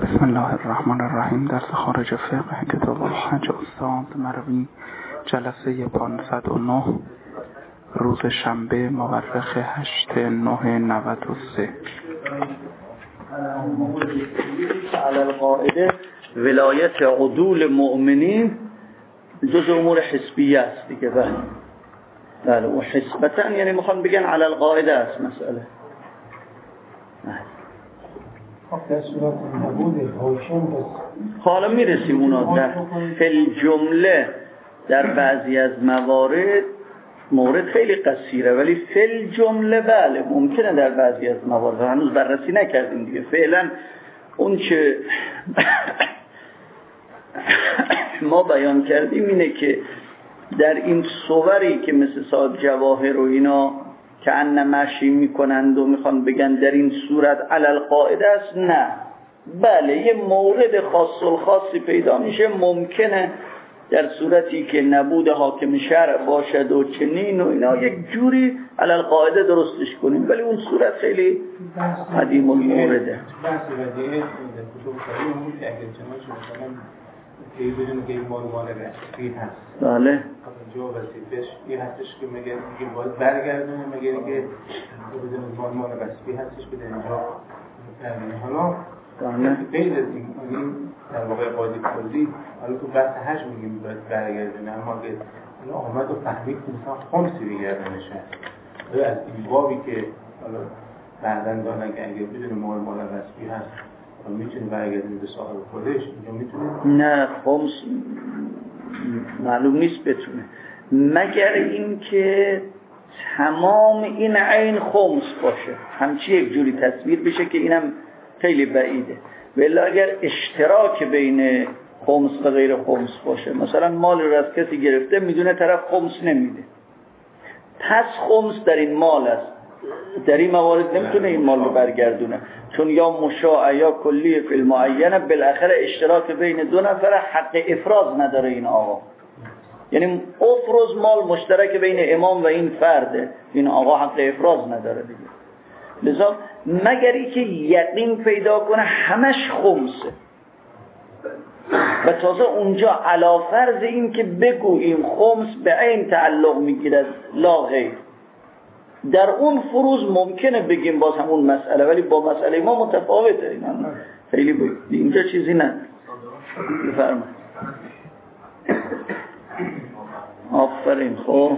بسم الله الرحمن الرحیم. درس خارج فقه کتاب الحج استاد مروی، جلسه 509، روز شنبه مورخ 8/9/93. علی القاعده ولایت عدول مؤمنین جز امور حسبیه است دیگه. بله و حسبتن یعنی میخوان بگن علی القاعده است مسئله. حالا میرسیم اونا. در فی جمله در بعضی از مورد خیلی قصیره، ولی فی جمله بله ممکنه در بعضی از موارد. هنوز بررسی نکردیم دیگه. فعلا اون چه ما بیان کردیم اینه که در این صوری که مثل صاحب جواهر و اینا که ان مشی میکنند و میخوان بگن در این صورت علی القاعده است، نه، بله یه مورد خاص الخاصی پیدا میشه، ممکنه در صورتی که نبود حاکم شرع باشد و چنین و اینا یک جوری علی القاعده درستش کنیم، ولی اون صورت خیلی قدیم المورده. بله جو وظیفه‌اش این هستش که میگه باید برگردونه، میگه که بدون مال وظیفه هستش که در اینجا حالا غیر از این در واقع قاضی کلی حالا تو بحث حج میگیم باید برگردونه، اما اگه این آمد و فهمید که مثلا خمسی بگردنشه از این بابی که حالا بعدن دارن که اگه بدون مال وظیفه هست میتونه برگردونه به صاحب خودش، اینجا میتونه نه خمس معلوم نیست بتونه، مگر این که تمام این عین خمس باشه، همچی یک جوری تصویر بشه که اینم خیلی بعیده. ولی اگر اشتراک بین خمس و غیر خمس باشه، مثلا مال رو از کسی گرفته میدونه طرف خمس نمیده، پس خمس در این مال است، در این موارد نمیتونه این مال رو برگردونه، چون یا مشاع یا کلی فی المعینه، بالاخره اشتراک بین دو نفر حق افراز نداره این آقا. یعنی افروز مال مشترک بین امام و این فرده، این آقا حق افراز نداره دیگه. لذا مگری که یقین پیدا کنه همش خمسه و تازه اونجا علی فرض این که بگوییم خمس به عین تعلق میگیرد لا غیر، در اون فروز ممکنه بگیم باز همون مسئله، ولی با مسئله ما متفاوته. اینا خیلی اینجا چیزی نه. بفرمایید. آفرین. خب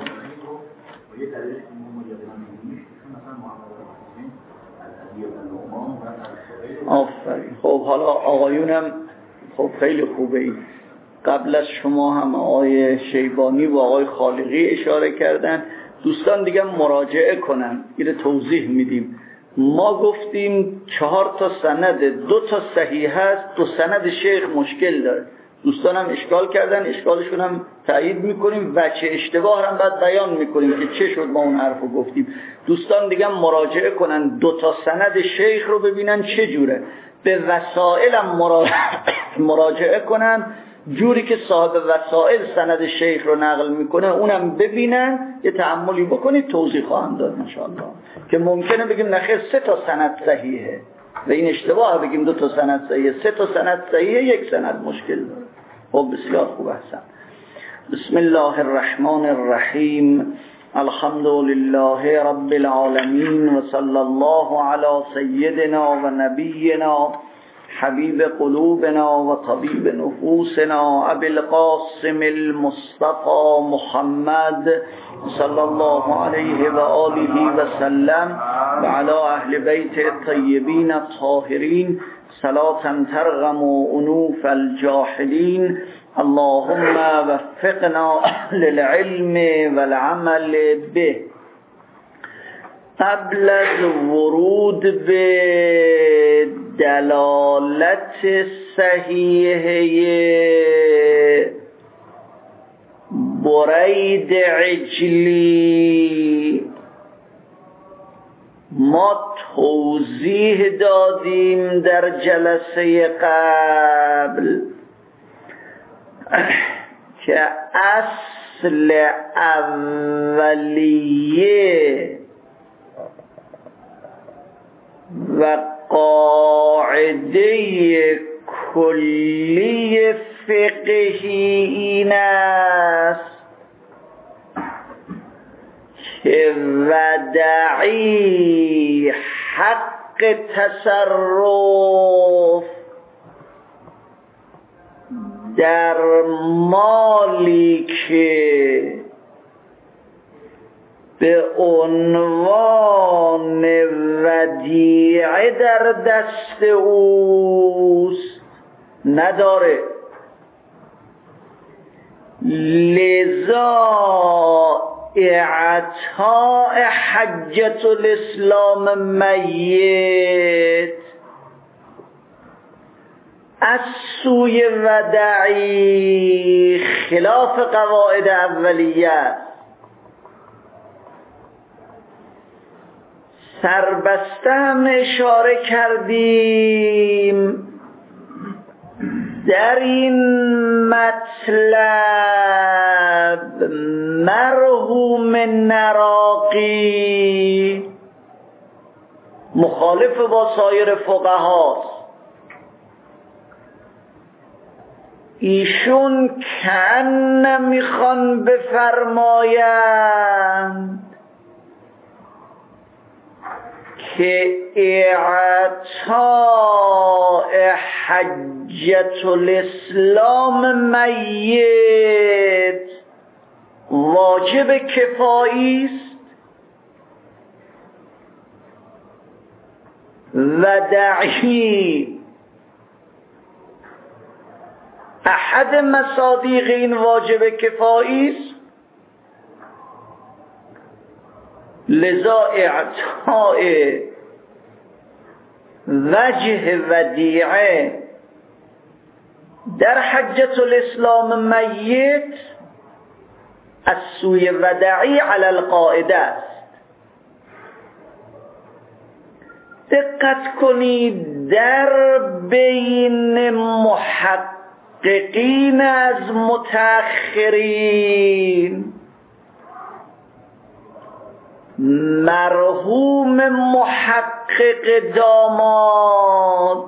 آفرین. خب حالا آقایونم خب خیلی خوبه. این قبل از شما هم آقای شیبانی و آقای خالقی اشاره کردن، دوستان دیگه مراجعه کنن، اینو توضیح میدیم. ما گفتیم 4 تا سند، 2 تا صحیح هست، 2 سند شیخ مشکل داره. دوستان هم اشکال کردن، اشکالشون هم تایید میکنیم، وجه اشتباه هم بعد بیان میکنیم که چه شد ما اون حرفو گفتیم. دوستان دیگه مراجعه کنن، 2 تا سند شیخ رو ببینن چه جوره، به وسائل هم مراجعه کنن، جوری که صاحب وسائل سند شیخ رو نقل میکنه اونم ببینن، یه تأملی بکنید، توضیح خواهم داد انشاءالله. که ممکنه بگیم نخیر 3 تا سند صحیحه و این اشتباه، بگیم 2 تا سند صحیحه، 3 تا سند صحیحه، 1 سند مشکل داره. خب بسیار خوب، احسن. بسم الله الرحمن الرحیم. الحمد لله رب العالمین و صلی الله علی سیدنا و نبینا حبیب قلوبنا و طبیب نفوسنا ابی القاسم المصطفى محمد صلی الله علیه و آله و سلم و علی اهل بیت الطیبین الطاهرین صلاة ترغم انوف الجاحدین. اللهم وفقنا للعلم والعمل به. قبل از ورود به دلالت صحیحه برید عجلی ما توضیح دادیم در جلسه قبل که اصل اولیه و قاعده کلی فقهی این است که ودعی حق تصرف در مالی که به عنوان ودیعه در دست اوست نداره. لذا اعطاء حجة الاسلام میت از سوی ودعی خلاف قواعد اولیه است. سربسته هم اشاره کردیم در این مطلب مرحوم نراقی مخالف با سایر فقهاست. ایشون کأن میخوان بفرمایند که اعطاء حجة الاسلام میت واجب کفایی است ودعی احد مصادیق این واجب کفایی است. لذا اعطاء وجه ودیعه در حجة الاسلام میت از سوی ودعی علی القاعده است. دقت کنید در بین محققین از متأخرین مرحوم محقق داماد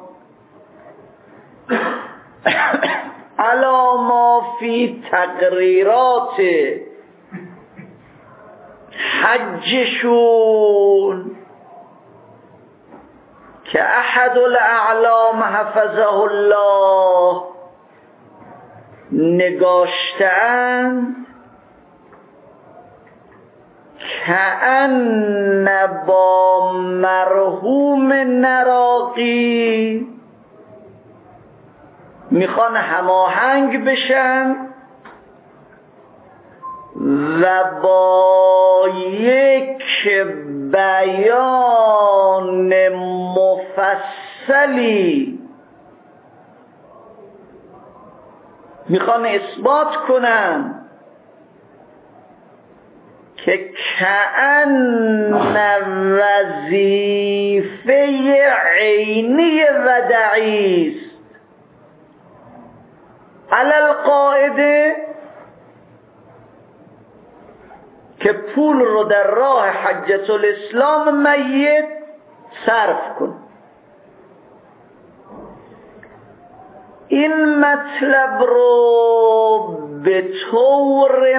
علی ما فی تقریرات حجشون که احد الاعلام حفظه الله نگاشتند کأن با مرحوم نراقی میخوان هماهنگ بشن و با یک بیان مفصلی میخوان اثبات کنن که کأن وظیفه عینی ودعی است علی القاعده که پول رو در راه حجة الاسلام میت صرف کن. این مطلب رو به طور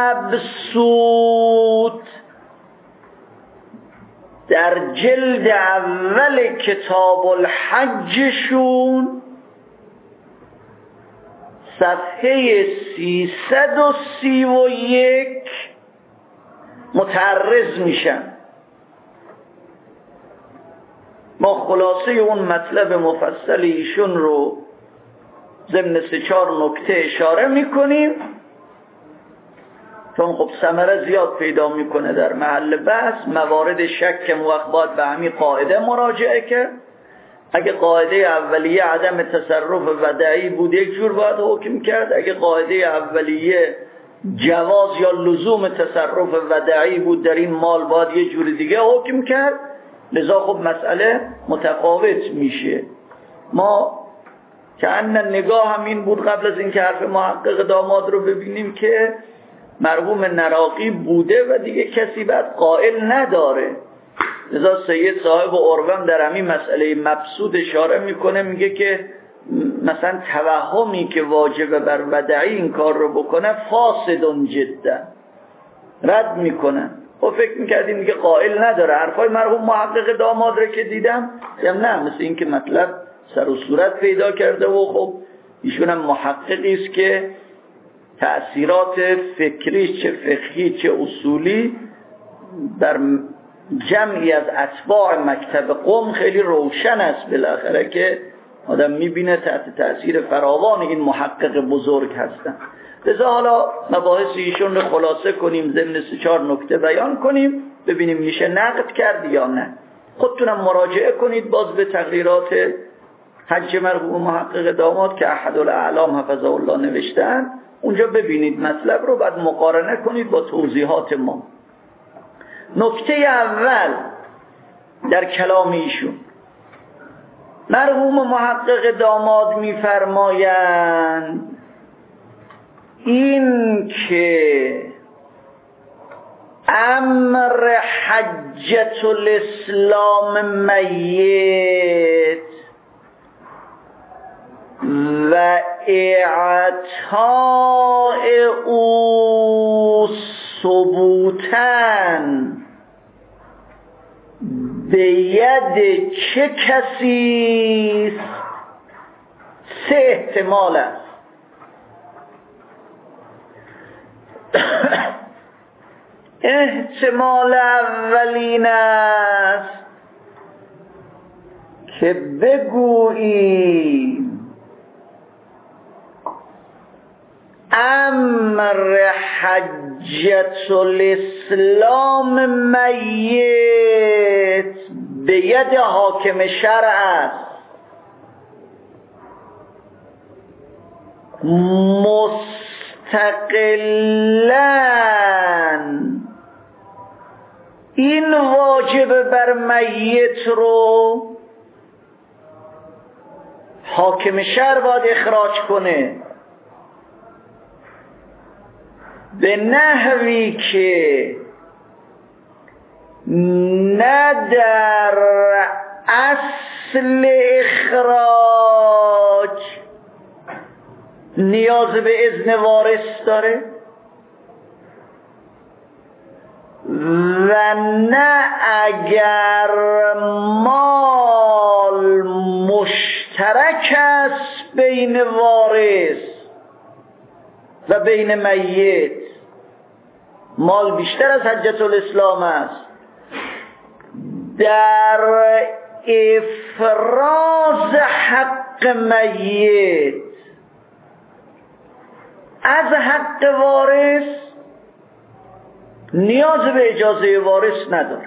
مبسوط در جلد اول کتاب الحجشون صفحه 331 متعرض میشن. ما خلاصه اون مطلب مفصل ایشون رو ضمن 3-4 نکته اشاره میکنیم، چون خب ثمره زیاد پیدا میکنه در محل بحث. موارد شک موقعات به همین قاعده مراجعه کرد. اگه قاعده اولیه عدم تصرف ودعی بود یک جور باید حکم کرد، اگه قاعده اولیه جواز یا لزوم تصرف ودعی بود در این مال باید یه جور دیگه حکم کرد. لذا خب مسئله متفاوت میشه. ما کأن نگاه هم این بود قبل از اینکه حرف محقق داماد رو ببینیم که مرحوم نراقی بوده و دیگه کسی بعد قائل نداره. لذا سید صاحب عروم در همین مسئله مبسوط اشاره میکنه، میگه که مثلا توهمی که واجب بر ودعی این کار رو بکنه فاسد جدا رد میکنن. خب فکر میکردیم دیگه قائل نداره. حرفای مرحوم محقق داماد رو که دیدم نه، مثل این که مطلب سر و صورت پیدا کرده و خب ایشون هم محققی است که تأثیرات فکری چه فقهی چه اصولی در جمعی از اتباع مکتب قم خیلی روشن است بالاخره که آدم میبینه تحت تأثیر فراوان این محقق بزرگ هستن. لذا حالا مباحث ایشون رو خلاصه کنیم، ضمن 3-4 نکته بیان کنیم، ببینیم میشه نقد کرد یا نه. خودتونم مراجعه کنید باز به تقریرات حج مرحوم محقق داماد که احدالاعلام حفظه الله نوشتن، اونجا ببینید مطلب رو، بعد مقارنه کنید با توضیحات ما. نکته اول در کلام ایشون، مرحوم محقق داماد میفرمایند این که امر حجة الاسلام میت و اعطاء او ثبوتاً به ید چه کسی است؟ 3 احتمال است. احتمال اولین است که بگوییم امر حجة الاسلام میت به ید حاکم شرع است، مستقلاً این واجب بر میت رو حاکم شرع باید اخراج کنه به نحوی که نه در اصل اخراج نیاز به اذن وارث داره و نه اگر مال مشترک است بین وارث و بین میت، مال بیشتر از حجة الاسلام است، در افراز حق میت از حق وارث نیاز به اجازه وارث نداره.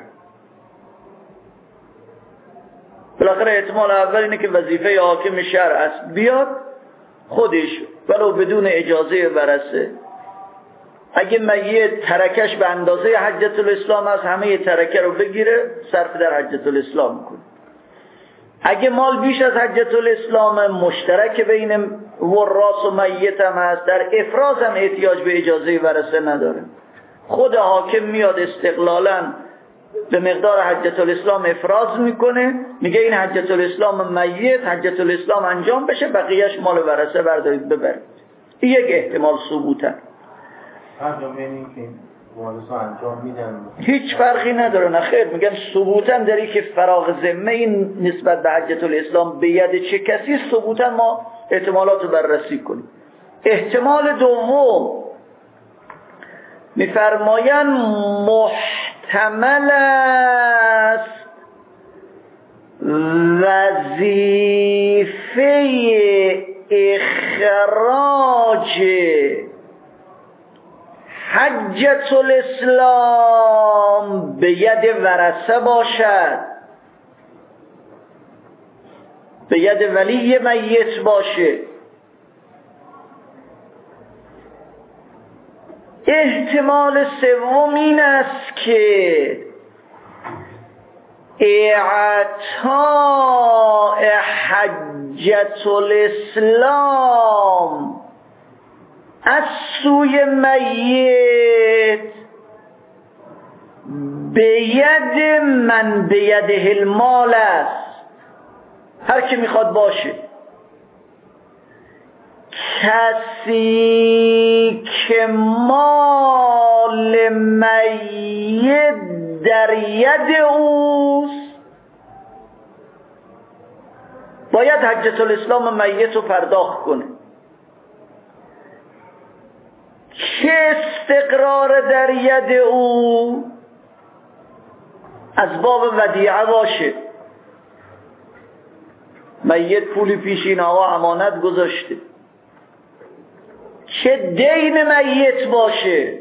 بالاخره احتمال اول اینه که وظیفه حاکم شرع است بیاد خودش ولو بدون اجازه ورثه. اگه میت ترکش به اندازه حجة الاسلام است همه ترکه رو بگیره صرف در حجة الاسلام کنه. اگه مال بیش از حجة الاسلام مشترک بین وراث و میت هم هست، در افراز هم احتیاج به اجازه ورثه نداره. خود حاکم میاد استقلالاً به مقدار حجة الاسلام افراز میکنه، میگه این حجة الاسلام میت، حجة الاسلام انجام بشه، بقیهش مال ورثه بردارید ببرید. این یک احتمال ثبوته. انجام میدن هیچ فرقی نداره. نه خیر، میگن ثبوتاً داری که فراغ ذمه این نسبت به حجة الاسلام به ید چه کسی، ثبوتاً ما احتمالات رو بررسی کنیم. احتمال دوم میفرماین محتمل است وظیفه اخراج حجة الاسلام به ید ورثه باشد، به ید ولی میت باشه. احتمال سوم این است که اعطاء حجة الاسلام از سوی میت به ید من به یده المال است، هر کی میخواد باشه. کسی که مال میت در ید اوست باید حجة الاسلام میت رو پرداخت کنه. که استقرار در ید او از باب ودیعه باشه، میت پولی پیش این آقا امانت گذاشته، چه دین میت باشه،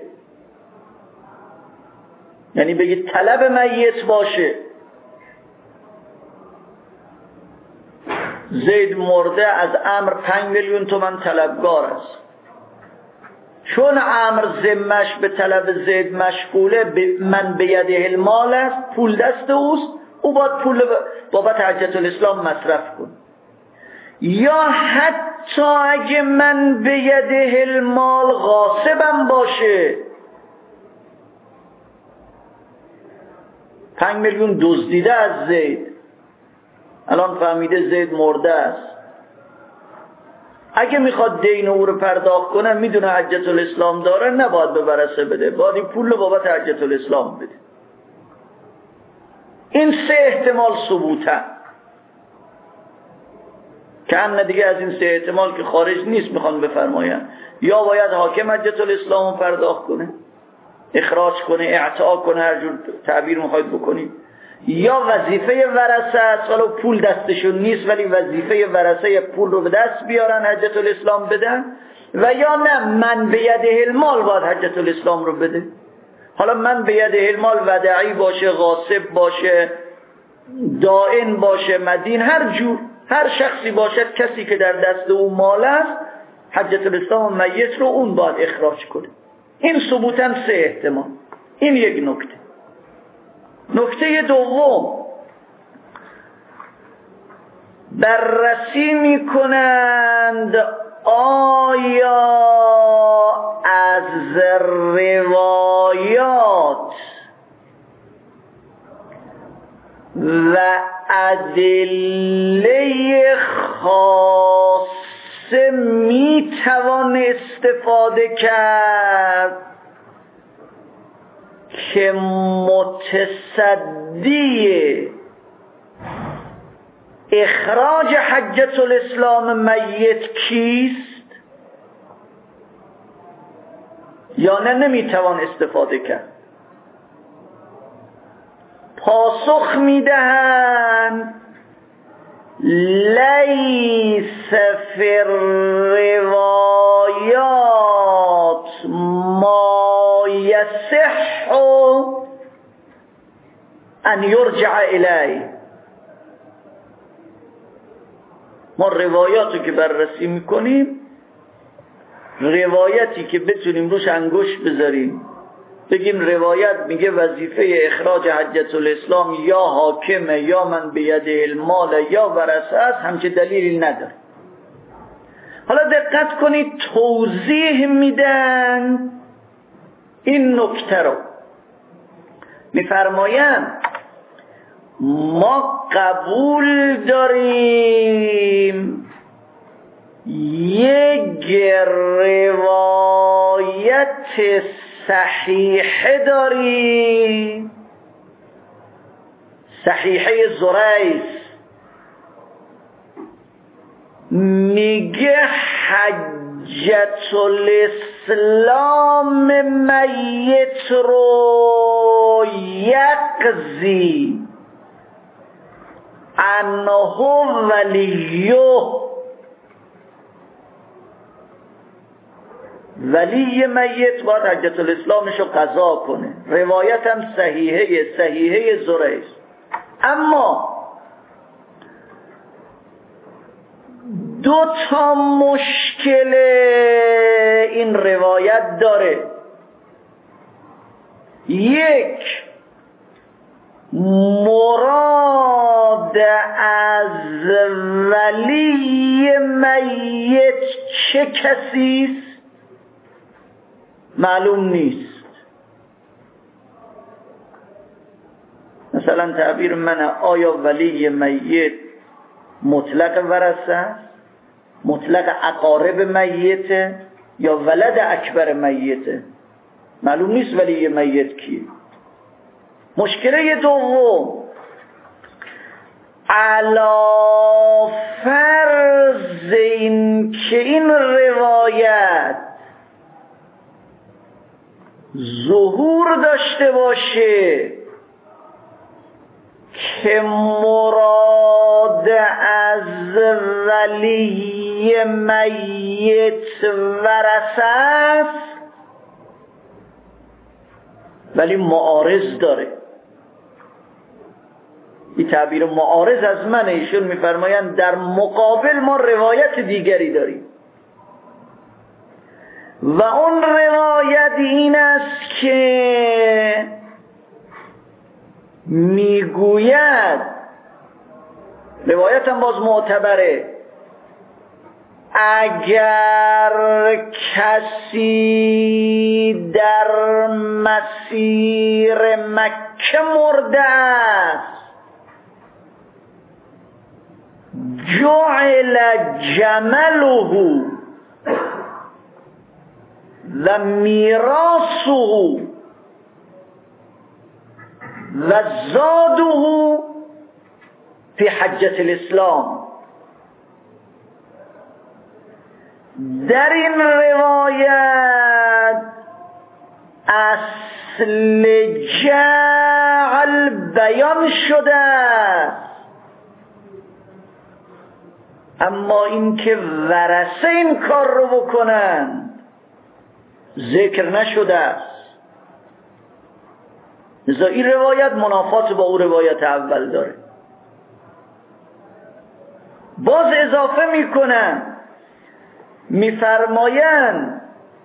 یعنی بگید طلب میت باشه. زید مرده، از عمرو 5 میلیون تومان طلبگار است. چون عمرو ذمش به طلب زید مشغوله، من بیده المال است، پول دست اوست، او باید پول بابت حجة الاسلام مصرف کن. یا حتی اگه من بیده المال غاصبم باشه، 5 میلیون دزدیده از زید، الان فهمیده زید مرده است، اگه میخواد دین او رو پرداخت کنه، میدونه حجة الاسلام داره، نباید به ورثه بده، باید این پول رو بابت حجة الاسلام بده. این 3 احتمال ثبوتن که هم دیگه از این 3 احتمال که خارج نیست میخوان بفرماین. یا باید حاکم حجة الاسلام رو پرداخت کنه، اخراج کنه، اعطا کنه، هر جور تعبیر میخواید بکنید، یا وظیفه ورثه است، ولو پول دستشون نیست ولی وظیفه ورثه پول رو به دست بیارن حجة الاسلام بدن، و یا نه من بیده المال باید حجة الاسلام رو بده. حالا من بیده المال ودعی باشه، غاصب باشه، دائن باشه، مدین، هر جور، هر شخصی باشد، کسی که در دست او مال است، حجة الاسلام میت رو اون باید اخراج کنه. این ثبوتاً 3 احتمال. این یک نکته. نکته دوم، بررسی می کنند آیا از روایات و ادله خاصه می توان استفاده کرد که متصدی اخراج حجة الاسلام میت کیست، یا نه نمیتوان استفاده کرد. پاسخ میدهند لیس فی الروایات ما یصح ان یرجع الیه. ما روایاتو که بررسی میکنیم، روایتی که بتونیم روش انگشت بذاریم بگیم روایت میگه وظیفه اخراج حجة الاسلام یا حاکمه، یا من بیده المال، یا ورثه است، همچه دلیلی نداره. حالا دقت کنید، توضیح میدن این نکته رو. میفرمایند ما قبول داریم یک روایت صحیحه داریم، صحیحه زریس، میگه حجة الاسلام میت رو یقضی انه ولیه، ولی میت باید حجة الاسلامشو قضا کنه. روایت هم صحیحه زریس. اما 2 مشکل این روایت داره. یک، مراد از ولی میت چه کسیست معلوم نیست. مثلا تعبیر من، آیا ولی میت مطلق ورثه است، مطلق اقارب میته یا ولد اکبر میته؟ معلوم نیست ولی میت کیه. مشکله دوم، علا فرض این که این روایت ظهور داشته باشه که مراد از ولی میت ورثه است، ولی معارض داره. این تعبیر معارض از من، ایشون میفرمایند در مقابل ما روایت دیگری داریم و اون روایت این است که میگوید، روایت هم باز معتبره، اگر کسی در مسیر مکه مرده است جعل جمله و میراثه و زاده فی حجة الاسلام. در این روایت اصل جعل بیان شده است، اما اینکه ورثه این کار رو بکنن ذکر نشده است. لذا این روایت منافات با اون روایت اول داره. باز اضافه میکنن، میفرمایند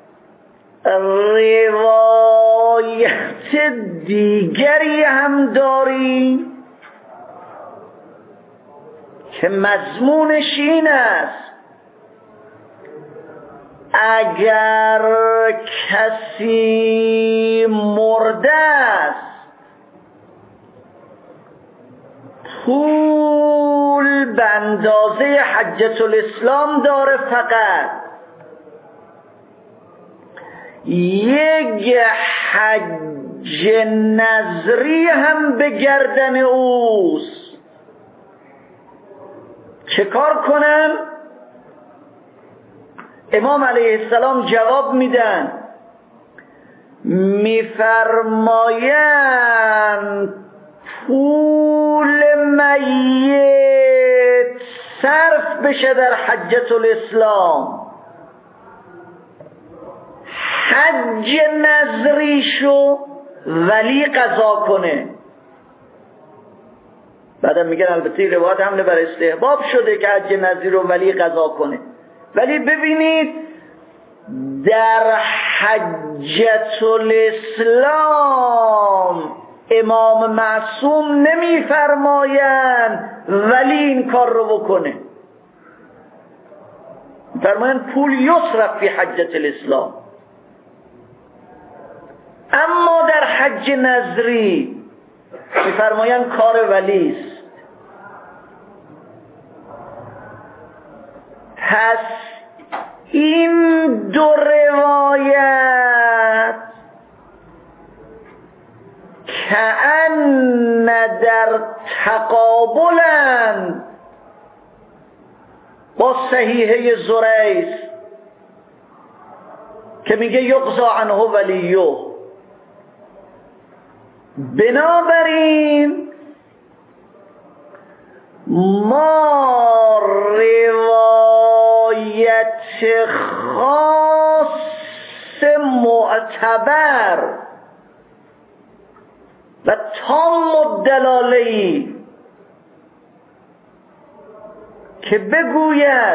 روایت دیگری هم داری که مضمونش این است اگر کسی مرده است پول به اندازه حجة الاسلام داره، فقط یک حج نظری هم به گردن اوست، چه کار کنم؟ امام علیه السلام جواب میدن، میفرمایند پول میت صرف بشه در حجة الاسلام، حج نظریشو ولی قضا کنه. بعدم میگن البته روایت حمله بر استحباب شده که حج نظری رو ولی قضا کنه، ولی ببینید در حجة الاسلام امام معصوم نمیفرمایند ولی این کار رو بکنه، فرمایند پول یصرف فی حجة الاسلام. اما در حج نظری میفرمایند کار ولی است. پس این دو روایت کأن در تقابلند با صحیحه زریس که میگه یقضا عنه ولیه. بنابراین ما روایت خاص معتبر و تام الدلاله‌ای که بگوید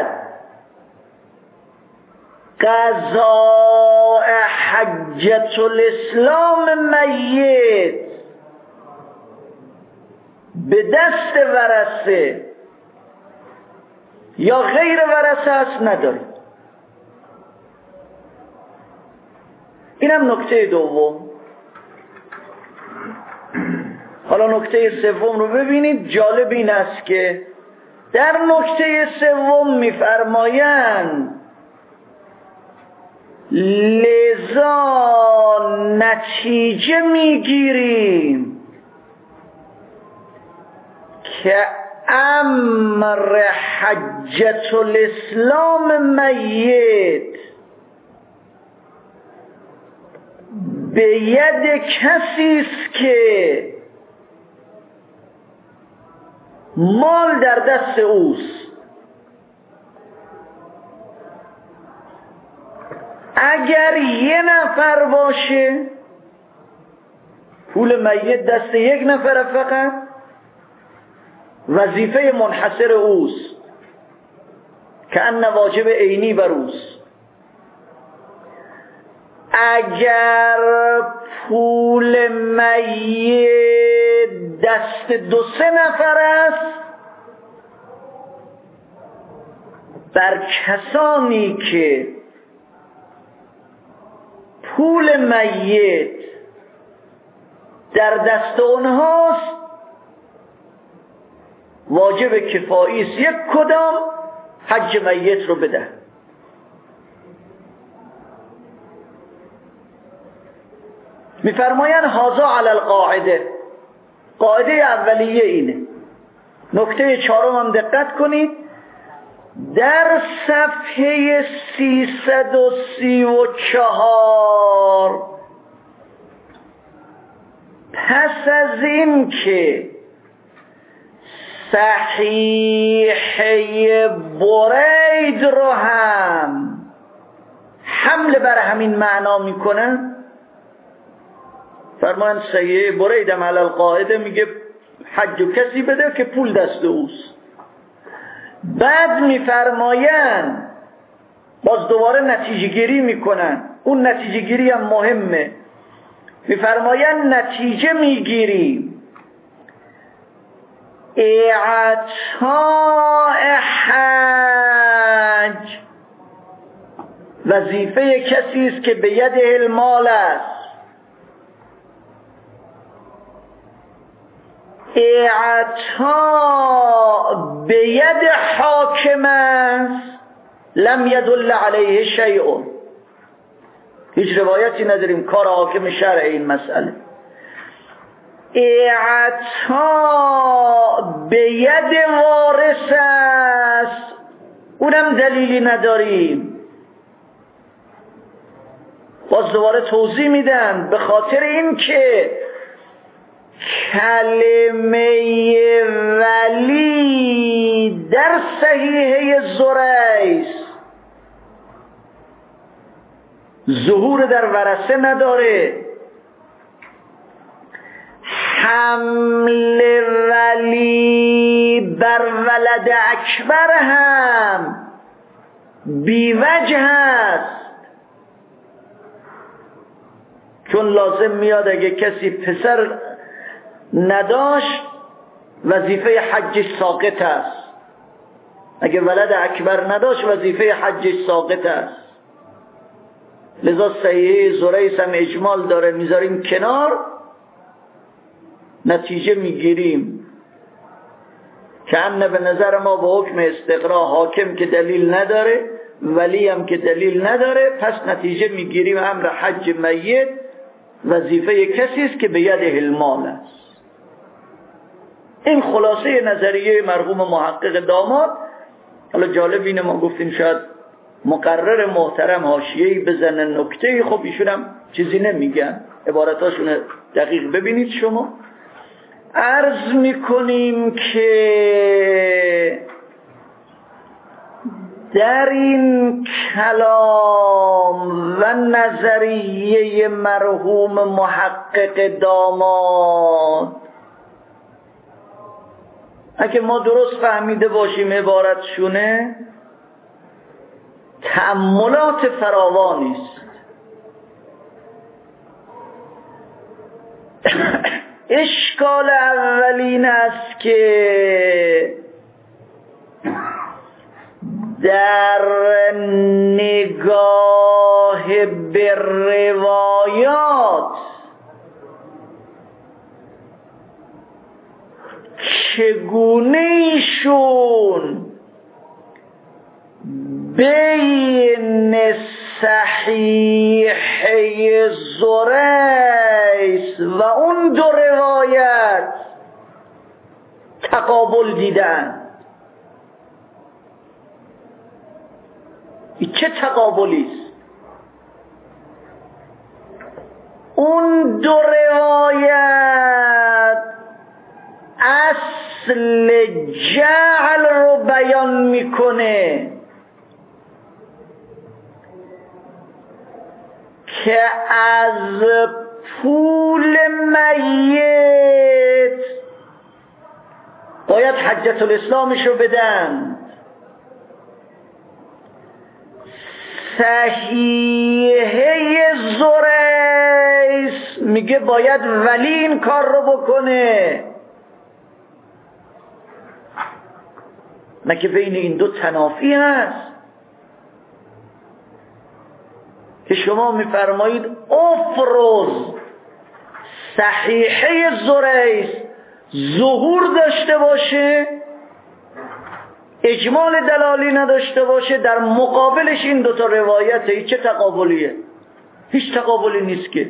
قضاء حجة الاسلام میت به دست ورثه یا غیر ورثه است نداره. اینم نکته دوم. حالا نکته سوم رو ببینید. جالب این است که در نکته سوم می‌فرمایند لذا نتیجه میگیریم که امر حجة الاسلام میت به ید کسی است که مال در دست اوست. اگر یه نفر باشه پول میت دست یک نفر فقط وظیفه منحصر اوست که ان واجب عینی بر اوست. اگر پول میت دست دو سه نفر است بر کسانی که پول میت در دست اونهاست واجب کفایی است یک کدام حج میت رو بده. میفرمایند هذا علی القاعده، قاعده اولیه اینه. نکته چهارم هم دقت کنید، در صفحه 334 پس از این که صحیحه برید رو هم حمل بر همین معنا میکنن، فرمان صحیحه برید هم علی القاعده میگه حج کسی بده که پول دست اوست. بعد میفرماین باز دوباره نتیجه گیری میکنن، اون نتیجه گیری هم مهمه. میفرماین نتیجه میگیریم اعطاء حج وظیفه کسی است که به ید المال است، اعطاء به ید حاکم است لم یدل علیه شیء. هیچ روایتی نداریم کار حاکم شرع این مسئله. اعطاء به ید وارث است، اونم دلیلی نداریم. باز دوباره توضیح میدن به خاطر این که کلمه ولی در صحیحه زریس ظهور در ورثه نداره، حمل ولی بر ولد اکبر هم بیوجه است، چون لازم میاد اگه کسی پسر نداشت وظیفه حجش ساقط است، اگه ولد اکبر نداشت وظیفه حجش ساقط است. لذا صحیحه زریس هم اجمال داره، میذاریم کنار، نتیجه میگیریم که امن به نظر ما به حکم استقرا حاکم که دلیل نداره، ولی هم که دلیل نداره، پس نتیجه میگیریم امر حج میت وظیفه کسی است که به ید المال است. این خلاصه نظریه مرحوم محقق داماد. حالا جالب اینه ما گفتیم شاید مقرر محترم حاشیه‌ای بزنن نکته‌ای، خب ایشون هم چیزی نمیگن، عبارتاشون دقیق ببینید شما. عرض میکنیم که در این کلام و نظریه مرحوم محقق داماد اگه ما درست فهمیده باشیم عبارتشونه تأملات فراوانی است. اشکال اولین است که در نگاه به روایات چگونه ایشون بین صحیحه زریس و اون دو روایت تقابل دیدن. این چه تقابلی است؟ اون دو روایت اصل جعل رو بیان میکنه که از پول میت باید حجة الاسلامش رو بدن. صحیحه زریس میگه باید ولی این کار رو بکنه. نه که بین این دو تنافی هست که شما میفرمایید افروز صحیحه زریس ظهور داشته باشه، اجمال دلالی نداشته باشه، در مقابلش این دوتا روایته. چه تقابلیه؟ هیچ تقابلی نیست که.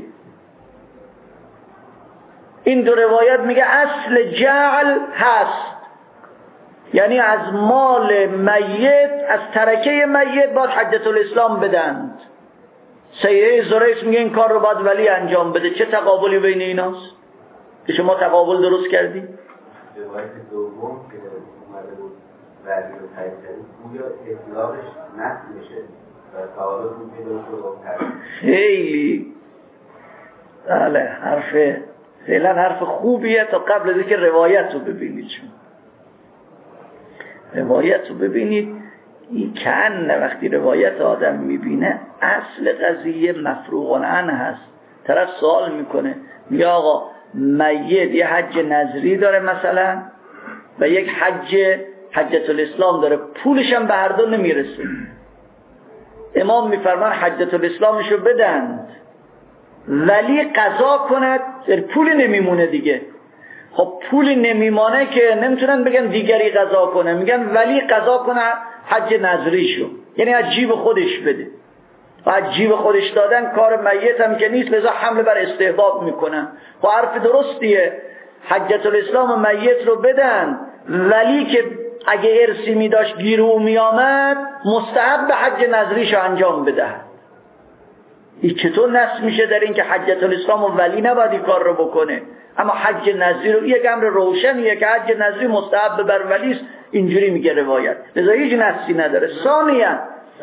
این دو روایت میگه اصل جعل هست، یعنی از مال میت، از ترکه میت باید حجة الاسلام بدند. صحیحه زریس میگه این کار رو باید ولی انجام بده. چه تقابلی بین ایناست که شما تقابل درست کردی؟ روایت دوم که اومده بود ولی رو تایید کردید اونجا اطلاقش نفت میشه و تعارض میشه درست. خیلی بله فعلا حرف خوبیه تا قبل از اینکه روایت رو ببینید. چون روایت رو ببینید این کنه وقتی روایت آدم میبینه اصل قضیه مفروغ عنه هست. طرف سوال میکنه میگه آقا میت یه حج نظری داره مثلا و یک حجة الاسلام داره، پولش هم به هر دو نمیرسه. امام میفرمان حجة الاسلامشو بدند ولی قضا کند، پول نمیمونه دیگه. خب پول نمیمانه که نمیتونن بگن دیگری قضا کنه، میگن ولی قضا کنه حج نظریشو، یعنی از جیب خودش بده. و از جیب خودش دادن کار میت هم که نیست، لذا حمله بر استحباب میکنن. خب حرف درستیه، حجة الاسلام میت رو بدن ولی که اگه ارثی میداشت گیرو میامد مستحب به حج نظریشو انجام بده. این چطور نص میشه در این که حجة الاسلام و ولی نباید این کار رو بکنه، اما حج نظری رو یک امر روشنیه که حج نظری مستحب بر ولی است، اینجوری میگه روایت، لذا هیچ نصی نداره. ثانیاً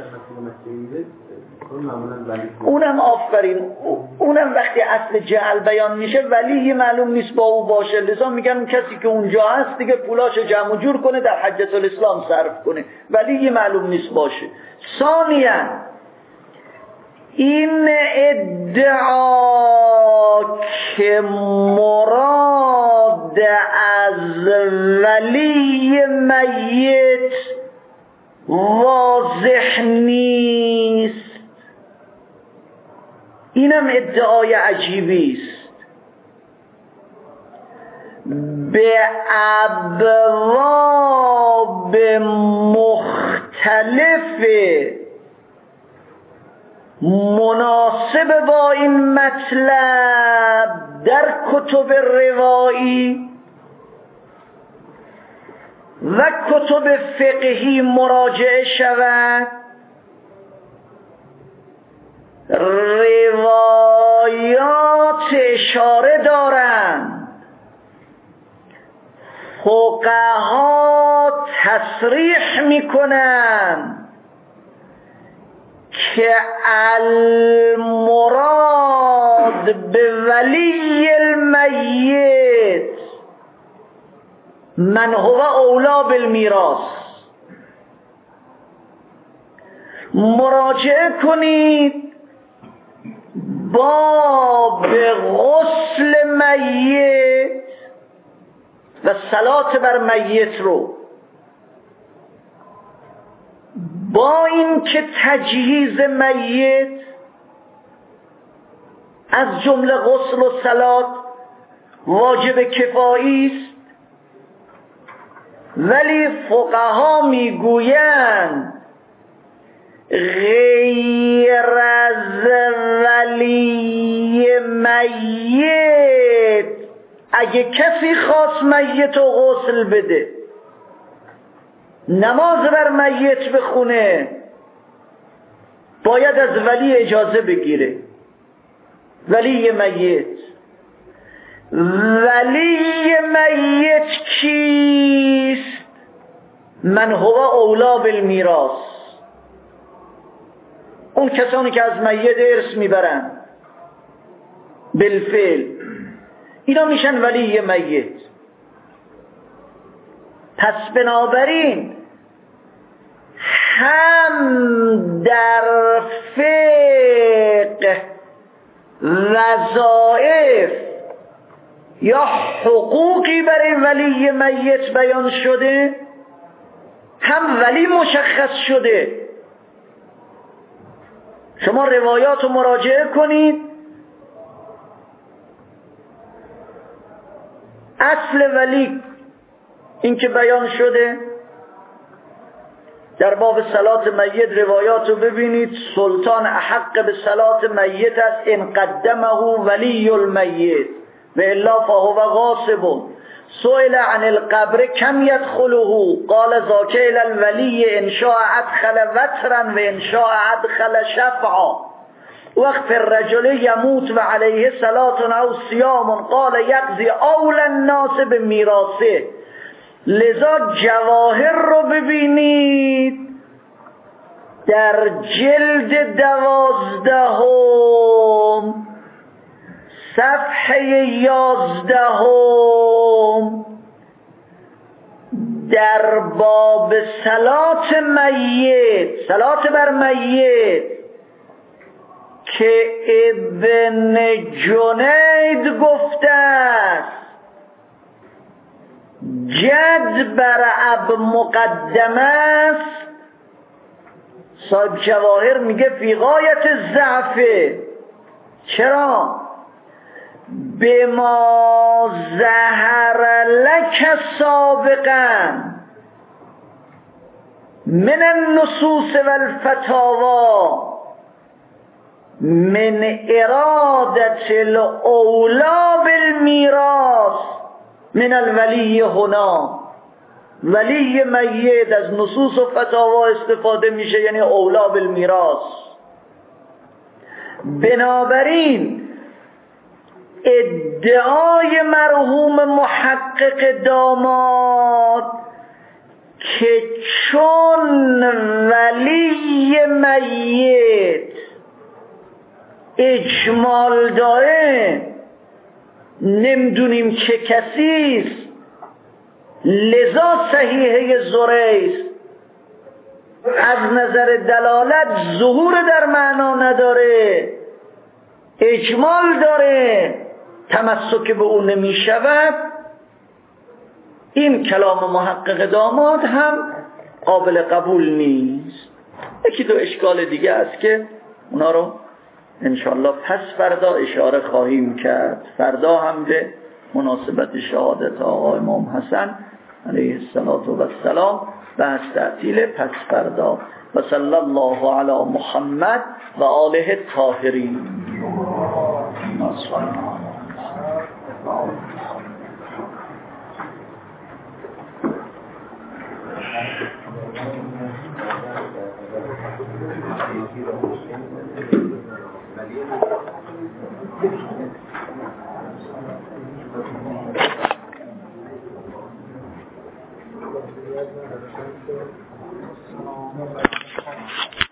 اونم آفرین، اونم وقتی اصل جعل بیان میشه ولی معلوم نیست با او باشه، لذا میگن کسی که اونجا هست دیگه پولاشو جمع جور کنه در حجة الاسلام صرف کنه، ولی معلوم نیست باشه. ثانیاً این ادعا که مراد از ولی میت واضح نیست، اینم ادعای عجیبی است. به ابواب مختلف مناسب با این مطلب در کتب روایی و کتب فقهی مراجعه شود. روایات اشاره دارند، فقها تصریح میکنند که المراد به ولی المیت من هو اولا بالمیراث. مراجعه کنید باب غسل میت و صلات بر میت رو، با این که تجهیز میت از جمله غسل و صلات واجب کفایی است، ولی فقها میگویند غیر از ولی میت اگه کسی خواست میت رو غسل بده، نماز بر میت بخونه، باید از ولی اجازه بگیره. ولی میت کیست؟ من هو اولا بالمیراث، اون کسانی که از میت ارث میبرن بالفعل، اینا میشن ولی میت. پس بنابراین هم در فقه وظایف یا حقوقی برای ولی میت بیان شده، هم ولی مشخص شده. شما روایات رو مراجعه کنید، اصل ولی این که بیان شده در باب صلات میت، روایات رو ببینید. سلطان احق به صلات میت است ان قدمه ولی المیت و الا فهو غاصب. سئل عن القبر کم يدخله قال ذاك الى الولی ان شاء ادخل وترا و ان شاء ادخل شفعا. وقت الرجل يموت و علیه صلاة او صیام قال یقضی اول الناس به میراثه. لذا جواهر رو ببینید در جلد 12 صفحه 11 در باب صلات میت، صلات بر میت، که ابن جنید گفته است جد بر اب مقدم است. صاحب جواهر میگه فی غایت ضعف. چرا؟ بما ظهر لک سابقا من النصوص والفتاوا من ارادت الاولا بالمیراث من الولی هنا. ولی میت از نصوص و فتاوا استفاده میشه، یعنی اولا بالمیراث. بنابراین ادعای مرحوم محقق داماد که چون ولی میت اجمال داره نمیدونیم چه کسیست، لذا صحیحه زریست از نظر دلالت ظهور در معنا نداره، اجمال داره، تمسک به اون نمی شود. این کلام محقق داماد هم قابل قبول نیست. یکی دو اشکال دیگه است که اونا رو انشاءالله پس فردا اشاره خواهیم کرد. فردا هم به مناسبت شهادت آقا امام حسن علیه السلام بحث تعطیل پس فردا. و صلی الله علی محمد و آله الطاهرین. Thank you.